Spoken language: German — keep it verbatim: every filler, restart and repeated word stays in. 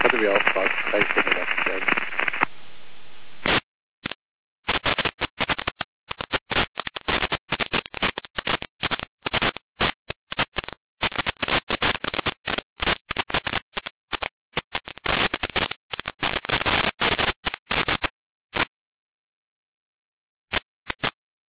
hatte mir auch fast drei Stunden was werden.